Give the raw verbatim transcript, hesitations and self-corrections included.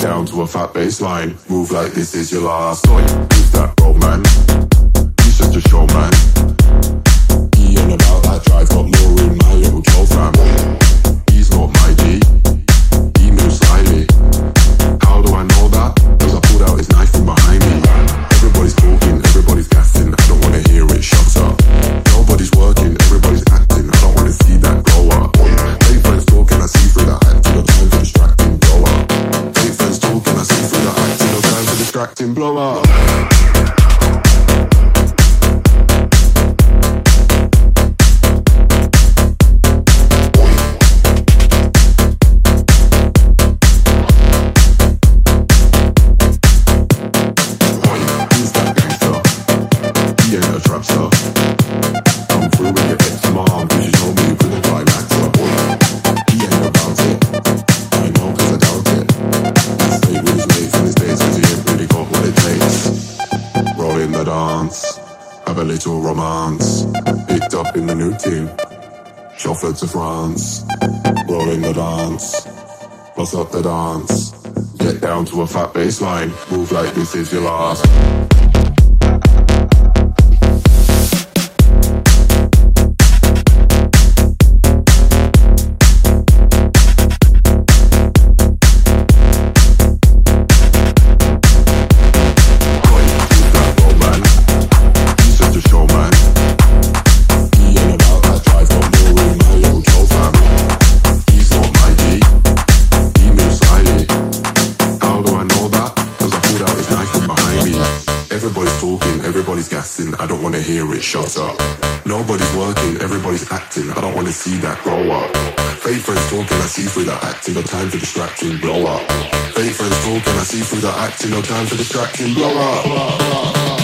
down to a fat baseline. Move like this is your last. Oi, who's that road man? He's just a showman. He ain't about that drive, got more in my little Joe fam. He's not my G, he moves slyly. How do I know that? Cause I pulled out his knife from behind me. Everybody's talking, everybody's gassing, I don't wanna hear it, shut up. Nobody's working, everybody's acting, I don't wanna see that grow up. Fake friends talking, I see through that acting, no time for distracting, blow up. Fake friends talking, I see through that acting, no time for distracting, blow up. Have a little romance. Picked up in the new team. Chauffeured to France. Rolling the dance. Bust up the dance. Get down to a fat baseline. Move like this is your last. Everybody's gassing, I don't wanna hear it, shut up. Nobody's working, everybody's acting, I don't wanna see that grow up. Fake friends talking, I see through that acting, no time for distracting, blow up. Fake friends talking, I see through that acting, no time for distracting, blow up.